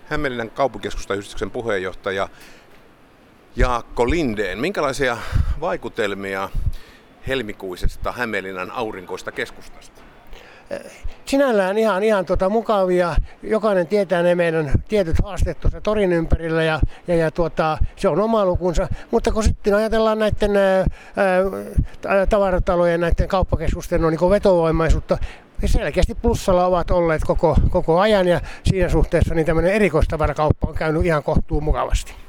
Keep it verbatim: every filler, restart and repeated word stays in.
Hämeenlinnan kaupunkikeskustayhdistyksen puheenjohtaja Jaakko Lindén. Minkälaisia vaikutelmia helmikuisesta Hämeenlinnan aurinkoista keskustasta? Sinällään ihan, ihan tota mukavia. Jokainen tietää ne meidän tietyt haasteet tuossa torin ympärillä ja, ja, ja tuota, se on oma lukunsa. Mutta kun sitten ajatellaan näiden ää, ää, tavaratalojen, näiden kauppakeskusten no, niin vetovoimaisuutta, selkeästi plussalla ovat olleet koko, koko ajan ja siinä suhteessa niin tämmöinen erikoistavarakauppa on käynyt ihan kohtuun mukavasti.